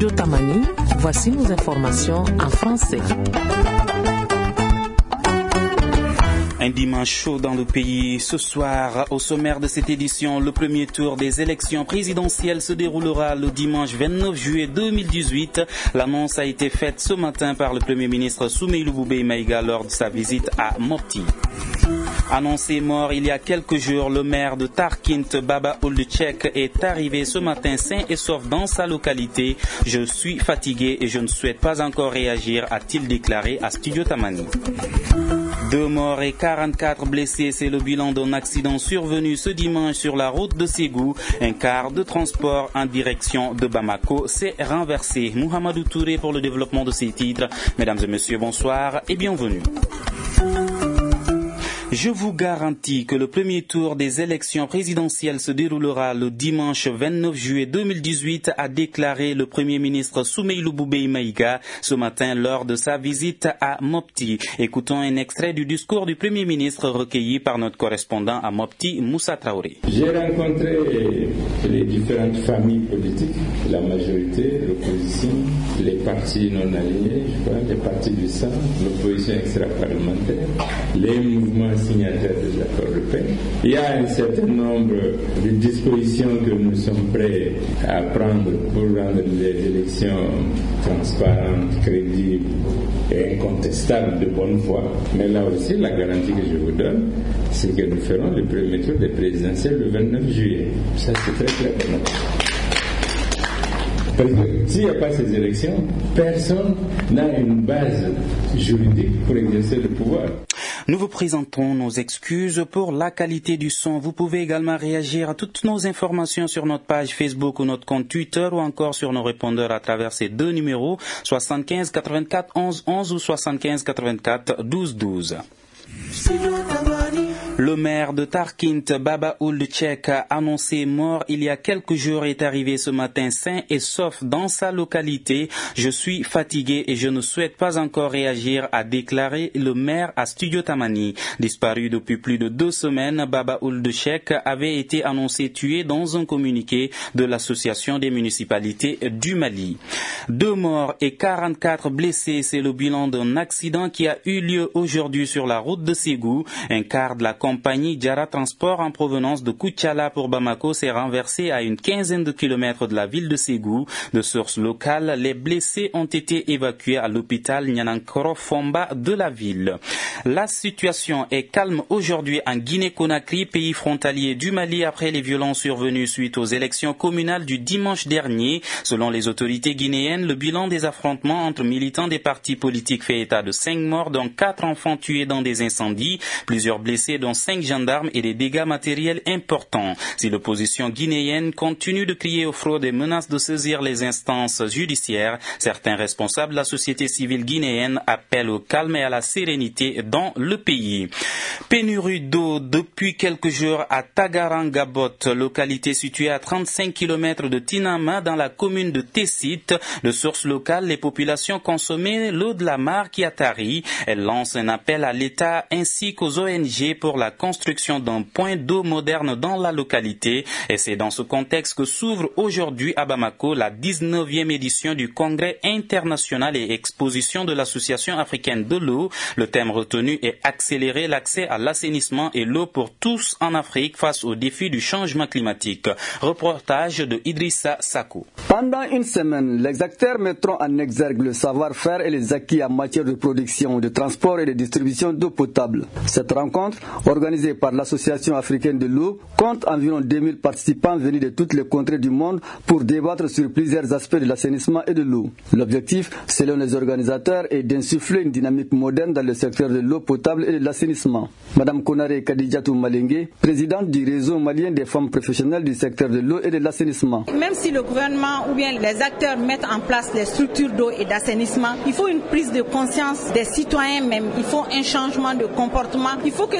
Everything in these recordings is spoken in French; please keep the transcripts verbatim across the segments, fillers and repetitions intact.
Studio Tamani, voici nos informations en français. Un dimanche chaud dans le pays. Ce soir, au sommaire de cette édition, le premier tour des élections présidentielles se déroulera le dimanche vingt-neuf juillet deux mille dix-huit. L'annonce a été faite ce matin par le Premier ministre Soumeylou Boubèye Maïga lors de sa visite à Mopti. Annoncé mort il y a quelques jours, le maire de Tarkint, Baba Ould est arrivé ce matin sain et sauf dans sa localité. Je suis fatigué et je ne souhaite pas encore réagir, a-t-il déclaré à Studio Tamani. Deux morts et quarante-quatre blessés, c'est le bilan d'un accident survenu ce dimanche sur la route de Ségou. Un car de transport en direction de Bamako s'est renversé. Mouhamadou Touré pour le développement de ces titres. Mesdames et messieurs, bonsoir et bienvenue. Je vous garantis que le premier tour des élections présidentielles se déroulera le dimanche vingt-neuf juillet deux mille dix-huit, a déclaré le Premier ministre Soumeylou Boubèye Maïga ce matin lors de sa visite à Mopti. Écoutons un extrait du discours du Premier ministre recueilli par notre correspondant à Mopti, Moussa Traoré. J'ai rencontré les différentes familles politiques, la majorité, l'opposition, les partis non alignés, je crois, les partis du centre, l'opposition extra-parlementaire, les mouvements signataires des accords de paix. Il y a un certain nombre de dispositions que nous sommes prêts à prendre pour rendre les élections transparentes, crédibles et incontestables de bonne foi. Mais là aussi, la garantie que je vous donne, c'est que nous ferons le premier tour des présidentielles le vingt-neuf juillet. Ça, c'est très clair pour nous. Parce que s'il n'y a pas ces élections, personne n'a une base juridique pour exercer le pouvoir. Nous vous présentons nos excuses pour la qualité du son. Vous pouvez également réagir à toutes nos informations sur notre page Facebook ou notre compte Twitter ou encore sur nos répondeurs à travers ces deux numéros soixante-quinze quatre-vingt-quatre onze onze ou soixante-quinze quatre-vingt-quatre douze douze. Le maire de Tarkint, Baba Ould a annoncé mort il y a quelques jours, est arrivé ce matin sain et sauf dans sa localité. Je suis fatigué et je ne souhaite pas encore réagir, a déclaré le maire à Studio Tamani. Disparu depuis plus de deux semaines, Baba Ould avait été annoncé tué dans un communiqué de l'association des municipalités du Mali. Deux morts et quarante-quatre blessés, c'est le bilan d'un accident qui a eu lieu aujourd'hui sur la route de Ségou. Un car de la compagnie Diara Transport en provenance de Koutiala pour Bamako s'est renversé à une quinzaine de kilomètres de la ville de Ségou. De sources locales, les blessés ont été évacués à l'hôpital Nianankoro Fomba de la ville. La situation est calme aujourd'hui en Guinée-Conakry, pays frontalier du Mali, après les violences survenues suite aux élections communales du dimanche dernier. Selon les autorités guinéennes, le bilan des affrontements entre militants des partis politiques fait état de cinq morts, dont quatre enfants tués dans des incendies, plusieurs blessés dont cinq gendarmes et des dégâts matériels importants. Si l'opposition guinéenne continue de crier aux fraudes et menace de saisir les instances judiciaires, certains responsables de la société civile guinéenne appellent au calme et à la sérénité dans le pays. Pénurie d'eau depuis quelques jours à Tagarangabot, localité située à trente-cinq kilomètres de Tinama dans la commune de Tessit. De sources locales, les populations consommaient l'eau de la mare qui a tari. Elle lance un appel à l'État ainsi qu'aux O N G pour la construction d'un point d'eau moderne dans la localité. Et c'est dans ce contexte que s'ouvre aujourd'hui à Bamako la dix-neuvième édition du Congrès international et exposition de l'Association africaine de l'eau. Le thème retenu est accélérer l'accès à l'assainissement et l'eau pour tous en Afrique face aux défis du changement climatique. Reportage de Idrissa Sakou. Pendant une semaine, les acteurs mettront en exergue le savoir-faire et les acquis en matière de production, de transport et de distribution d'eau potable. Cette rencontre, organisée par l'Association africaine de l'eau, compte environ deux mille participants venus de toutes les contrées du monde pour débattre sur plusieurs aspects de l'assainissement et de l'eau. L'objectif, selon les organisateurs, est d'insuffler une dynamique moderne dans le secteur de l'eau potable et de l'assainissement. Madame Konare Kadijatou Malengue, présidente du réseau malien des femmes professionnelles du secteur de l'eau et de l'assainissement. Même si le gouvernement ou bien les acteurs mettent en place les structures d'eau et d'assainissement, il faut une prise de conscience des citoyens même, il faut un changement de comportement, il faut que ça soit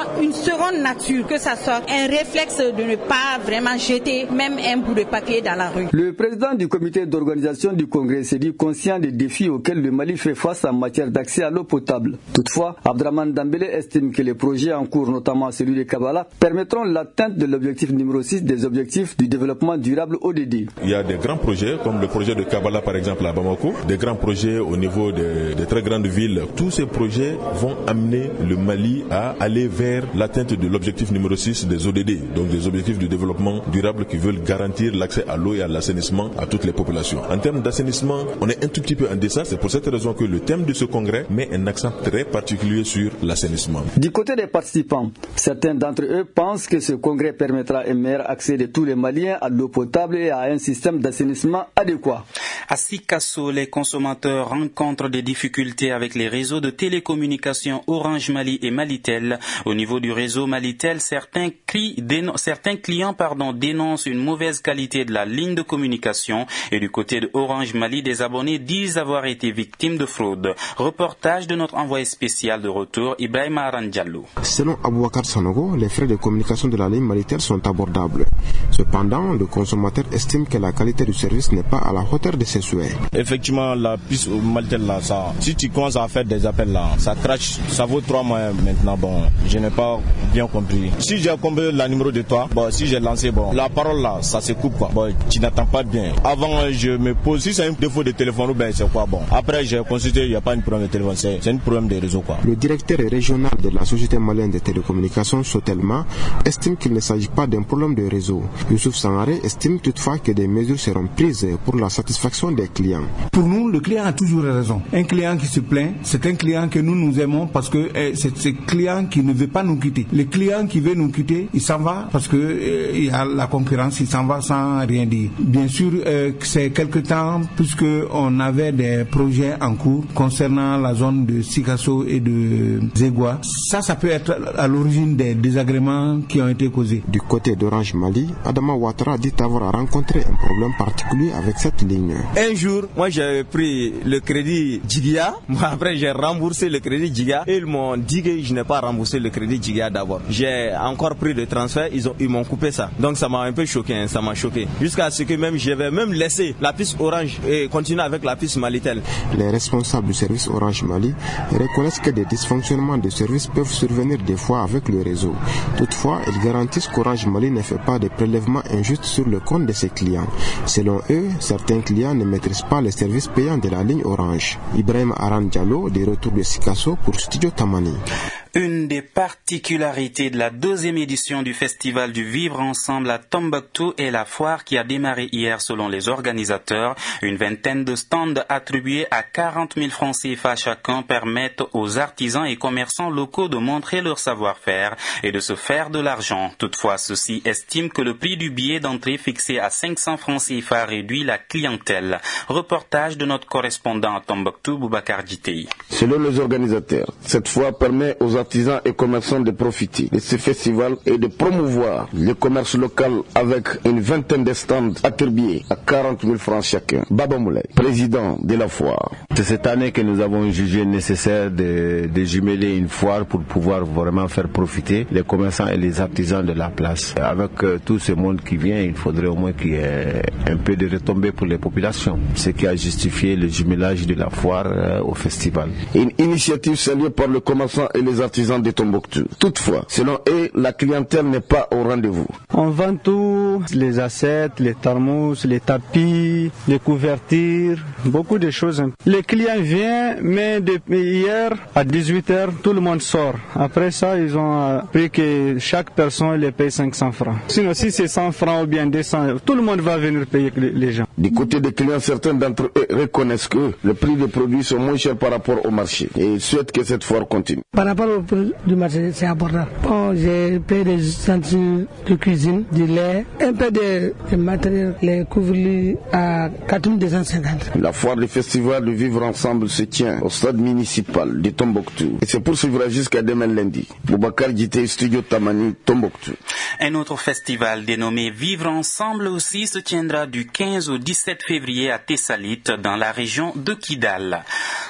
une seconde nature, que ça soit un réflexe de ne pas vraiment jeter même un bout de papier dans la rue. Le président du comité d'organisation du congrès s'est dit conscient des défis auxquels le Mali fait face en matière d'accès à l'eau potable. Toutefois, Abdraman Dambélé estime que les projets en cours, notamment celui de Kabbalah, permettront l'atteinte de l'objectif numéro six des objectifs du développement durable O D D. Il y a des grands projets comme le projet de Kabbalah par exemple à Bamako, des grands projets au niveau de, de très grandes villes. Tous ces projets vont amener le Mali à aller vers l'atteinte de l'objectif numéro six des O D D, donc des objectifs de développement durable qui veulent garantir l'accès à l'eau et à l'assainissement à toutes les populations. En termes d'assainissement, on est un tout petit peu en deçà, c'est pour cette raison que le thème de ce congrès met un accent très particulier sur l'assainissement. Du côté des participants, certains d'entre eux pensent que ce congrès permettra un meilleur accès de tous les Maliens à l'eau potable et à un système d'assainissement adéquat. À Sikasso, les consommateurs rencontrent des difficultés avec les réseaux de télécommunications Orange Mali et Malitel. Au niveau du réseau Malitel, certains, cri, dénon, certains clients pardon, dénoncent une mauvaise qualité de la ligne de communication et du côté de Orange Mali, des abonnés disent avoir été victimes de fraude. Reportage de notre envoyé spécial de retour, Ibrahim Aran Diallo. Selon Aboubakar Sanogo, les frais de communication de la ligne Malitel sont abordables. Cependant, le consommateur estime que la qualité du service n'est pas à la hauteur de ses souhaits. Effectivement, la puce Malitel là, ça, si tu commences à faire des appels là, ça crache, ça vaut trois mois maintenant. Bon, je n'ai pas bien compris. Si j'ai compris le numéro de toi, bon, si j'ai lancé, bon, la parole là, ça se coupe quoi. Bon, tu n'attends pas bien. Avant, je me pose, si c'est un défaut de téléphone ou ben c'est quoi bon. Après, j'ai consulté, il n'y a pas un problème de téléphone, c'est, c'est un problème de réseau quoi. Le directeur régional de la Société malienne de télécommunications, Sotelma, estime qu'il ne s'agit pas d'un problème de réseau. Youssouf Sangaré estime toutefois que des mesures seront prises pour la satisfaction des clients. Pour nous, le client a toujours raison. Un client qui se plaint, c'est un client que nous nous aimons parce que eh, c'est ce client qui ne veut pas nous quitter. Le client qui veut nous quitter, il s'en va parce que eh, il y a la concurrence, il s'en va sans rien dire. Bien sûr, eh, c'est quelque temps puisque on avait des projets en cours concernant la zone de Sikasso et de Zégua. Ça, ça peut être à l'origine des désagréments qui ont été causés. Du côté d'Orange Mali, Adama Ouattara dit avoir rencontré un problème particulier avec cette ligne. Un jour, moi j'ai pris le crédit Djigia, après j'ai remboursé le crédit Djigia et ils m'ont dit que je n'ai pas remboursé le crédit Djigia d'abord. J'ai encore pris le transfert, ils, ont, ils m'ont coupé ça. Donc ça m'a un peu choqué, hein, ça m'a choqué. Jusqu'à ce que même j'avais même laissé la piste Orange et continuer avec la piste Malitel. Les responsables du service Orange Mali reconnaissent que des dysfonctionnements de service peuvent survenir des fois avec le réseau. Toutefois, ils garantissent qu'Orange Mali ne fait pas de prélèvements injustes sur le compte de ses clients. Selon eux, certains clients ne maîtrisent pas les services payants de la ligne Orange. Ibrahim Aran Diallo, de retour de Sikasso pour Studio Tamani. Une des particularités de la deuxième édition du Festival du Vivre Ensemble à Tombouctou est la foire qui a démarré hier selon les organisateurs. Une vingtaine de stands attribués à quarante mille francs C F A chacun permettent aux artisans et commerçants locaux de montrer leur savoir-faire et de se faire de l'argent. Toutefois, ceux-ci estiment que le prix du billet d'entrée fixé à cinq cents francs C F A réduit la clientèle. Reportage de notre correspondant à Tombouctou, Boubacar Djitei. Selon les organisateurs, cette foire permet aux artisans et commerçants de profiter de ce festival et de promouvoir le commerce local avec une vingtaine de stands attribués à quarante mille francs chacun. Baba Moulay, président de la foire. C'est cette année que nous avons jugé nécessaire de, de jumeler une foire pour pouvoir vraiment faire profiter les commerçants et les artisans de la place. Avec euh, tout ce monde qui vient, il faudrait au moins qu'il y ait un peu de retombées pour les populations, ce qui a justifié le jumelage de la foire euh, au festival. Une initiative saluée par les commerçants et les artisans de Tombouctou. Toutefois, selon eux, la clientèle n'est pas au rendez-vous. On vend tout, les assiettes, les thermos, les tapis, les couvertures, beaucoup de choses. Les clients viennent, mais depuis hier à dix-huit heures, tout le monde sort. Après ça, ils ont pris que chaque personne les paye cinq cents francs. Sinon, si c'est cent francs ou bien deux cents, tout le monde va venir payer les gens. Du côté des clients, certains d'entre eux reconnaissent que le prix des produits sont moins chers par rapport au marché et ils souhaitent que cette foire continue. Par rapport au prix du marché, c'est abordable. Bon, j'ai payé des ustensiles de cuisine, du lait, un peu de, de matériel, les couverts à quatre mille deux cent cinquante. La foire du festival de Vivre Ensemble se tient au stade municipal de Tombouctou et se poursuivra jusqu'à demain lundi. Boubacar Djitei, Studio Tamani, Tombouctou. Un autre festival dénommé Vivre Ensemble aussi se tiendra du quinze au dix-sept février à Tessalit dans la région de Kidal.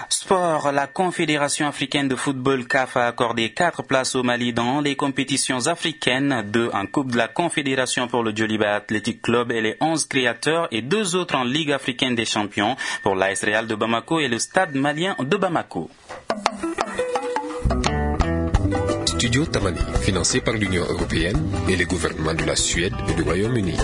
Sport, la Confédération africaine de football C A F a accordé quatre places au Mali dans les compétitions africaines, deux en Coupe de la Confédération pour le Djoliba Athletic Club et les onze créateurs et deux autres en Ligue africaine des champions pour l'A S Real de Bamako et le Stade malien de Bamako. Studio Tamani, financé par l'Union européenne et les gouvernements de la Suède et du Royaume-Uni.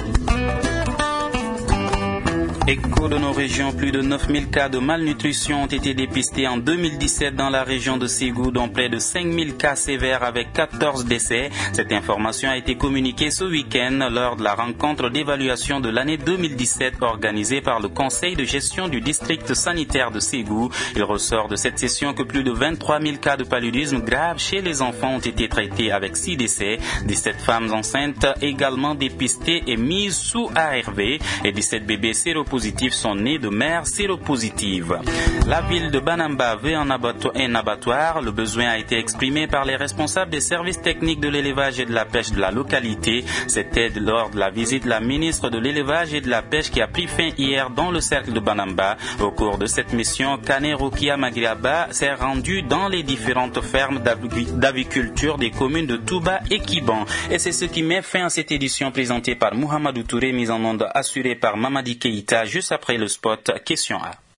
Écho de nos régions, plus de neuf mille cas de malnutrition ont été dépistés en deux mille dix-sept dans la région de Ségou, dont près de cinq mille cas sévères avec quatorze décès. Cette information a été communiquée ce week-end lors de la rencontre d'évaluation de l'année deux mille dix-sept organisée par le Conseil de gestion du district sanitaire de Ségou. Il ressort de cette session que plus de vingt-trois mille cas de paludisme grave chez les enfants ont été traités avec six décès. dix-sept femmes enceintes également dépistées et mises sous A R V et dix-sept bébés séropositifs sont nés de mères séropositives. La ville de Banamba veut un abattoir. Le besoin a été exprimé par les responsables des services techniques de l'élevage et de la pêche de la localité. C'était lors de la visite de la ministre de l'élevage et de la pêche qui a pris fin hier dans le cercle de Banamba. Au cours de cette mission, Kane Rokia Magriaba s'est rendu dans les différentes fermes d'aviculture des communes de Touba et Kiban. Et c'est ce qui met fin à cette édition présentée par Mohamedou Touré, mise en onde assurée par Mamadi Keïta, juste après le spot Question A.